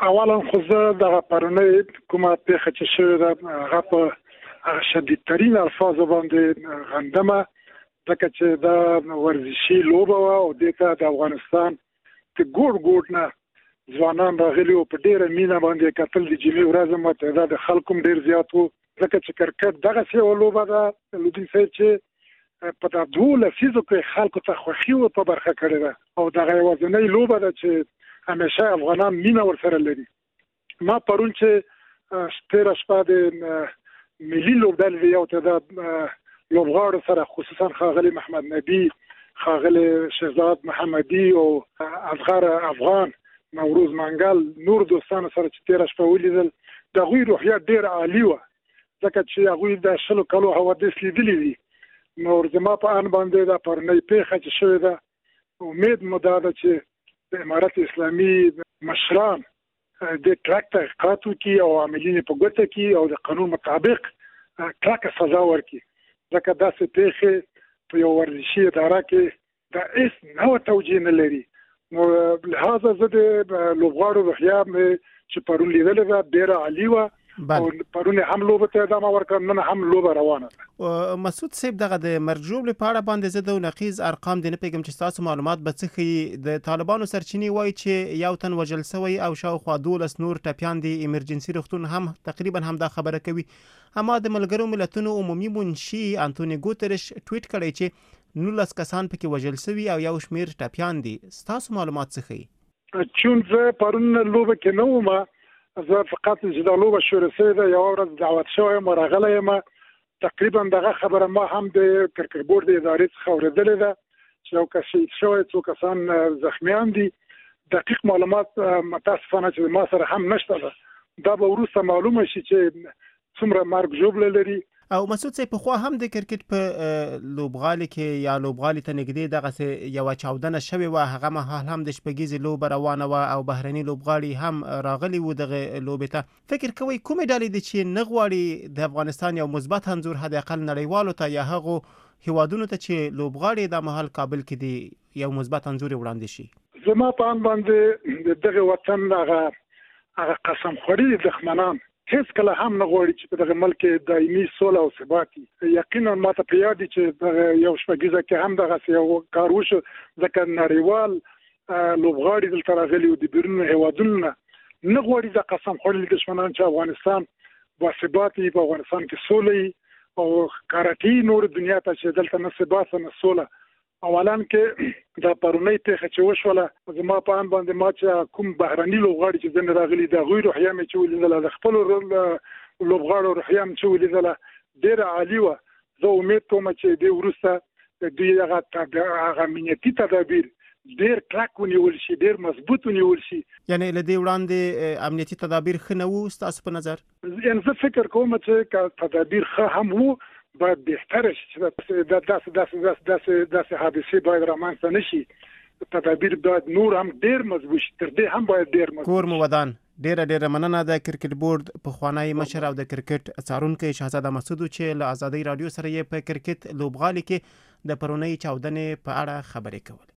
اولا خو زه د پرونی کومه پیښه چې شوې ده هغه په شدیدترین الفاظو باندې غندمه، ځکه چې دا ورزشي لوبه وه او دې ته د افغانستان د ګوټ نه ځوانان راغلي وو، په ډېره مینه باندې کتل. د جمعې ورځ هم تعداد خلکو هم ډېر زیات وو، ځکه چې کرکټ دغسې یوه لوبه ده لودین صاحب چې په دا 2 لسیزو کې خلکو ته خوښي ورته برخه کړې ده او دغه یوازینۍ لوبه ده چې همیشه افغانان مینه ورسره لري. ما پرون چې تېره شپه د ملي لوبډلې یو تعداد لوبغاړو سره، خصوصا ښاغلي محمد نبي، ښاغلي شهزاد محمدي او اصغر افغان، نوروز منګل، نور دوستانو سره چې تېره شپه ولیدل، د هغوی روحیه ډېره عالي وه، ځکه چې هغوی د 20 کالو حوادث لیدلي دي. نو زما په ان باندې دا پرونی پیښه چې شوې ده، امید مو دا ده چې د امارت اسلامي مشران د کلک تحقیقات وکړي او عاملین په ګوته کړي او د قانون مطابق کلکه سزا ورکړي، ځکه داسې پیښې په یو ورزشي اداره کې د هېڅ نوع توجیه نه لري. نو لهذا زه د لوبغاړو روحیه چې پرون لیدلې ده ډېره عالي وه او پرون هم لوبه ته ادامه ورکړه، نن هم لوبه روانه ده. مسعود صاحب، دغه د مرجوب په اړه باندې زه د نقیض ارقام د نه پیګم چې تاسو معلومات به څه ښیي. د طالبانو سرچینې وایي چې یو تن وژل شوی او شاوخوا 12 نور ټپیان دي. ایمرجنسي روغتون هم تقریبا هم دا خبره کوي. اما د ملګرو ملتونو عمومي منشي انټونی ګوتریش ټویټ کړی چې 19 کسان پکې وژل شوي او یو شمیر ټپیان دي. ستاسو معلومات څه ښیي؟ چون زه پرون لوبه کې نه وم، زه فقط چې دا لوبه شروع شوې ده یوه ورځ دعوت شوی یم، راغلی یم. تقریبا دغه خبره ما هم د کرکټ بورډ د ادارې څخه اورېدلې ده چې یو کس شهید شوی، 2 کسان زخمیان دي. دقیق معلومات متاسفانه چې ما سره هم نشته ده، دا به وروسته معلومه شي چې څومره مرګ ژوبله لري. او مسعود صاحب، پخوا هم د کرکټ په لوبغالي کې یا لوبغالي ته نږدې دغسې یوه چاودنه شوې وه، هغه مهال هم د شپږیزې لوبه روانه وه او بهرني لوبغاړي هم راغلي وو دغه لوبې ته. فکر کوئ کومې ډلې دي چې نه غواړي د افغانستان یو مثبت انځور حد اقل نړیوالو ته یا هغو هیوادونو ته چې لوبغاړي دا مهال کابل کې دي یو مثبت انځور وړاندې شي؟ زما په ان باندې د دغه وطن هغه قسم خوري دښمنان هیڅ کله هم نه غواړي چې په دغه ملک کې دایمي سوله او ثبات وي. یقینا ماته په یاد دي چې دغه یو شپږیزه کې هم دغسې یو کار وشو، ځکه نړیوال لوبغاړي دلته راغلي وو د بیرونو هیوادونو نه غواړي دا قسم خوړلي دښمنان چې افغانستان باثبات وي، په افغانستان کې سوله وي او کارټي نور دنیا ته چې دلته نه ثبات نه سوله. اولا کې دا پرونی پیښه چې وشوله، زما په ان باندې ما چې کوم بهرني لوبغاړي چې ځنې راغلي د هغوی روحیه مې چې ولیدله، د خپلو لوبغاړو روحیه مې چې ولیدله ډېره عالي وه. زه امید کوم چې دې وروسته دوی هغه امنیتي تدابیر ډېر کلک ونیول شي، ډېر مضبوط ونیول شي. یعنې له دې وړاندې امنیتي تدابیر ښه نه وو ستاسو په نظر؟ یعنې زه فکر کوم چې تدابیر ښه هم وو، باید بهتره شي چې داسې حادثې باید رامنځته نه شي. تدابیر باید نور هم ډېر مضبوط شي، تر دې هم باید ډېر مضبوط شي. کور مو ودان. ډېره مننه د کرکټ بورډ پخوانی مشر او د کرکټ څارونکی شهزاده مسعود چې له ازادۍ راډیو سره یې په کرکټ لوبغالي کې د پرونۍ چاودنې په اړه خبرې کولې.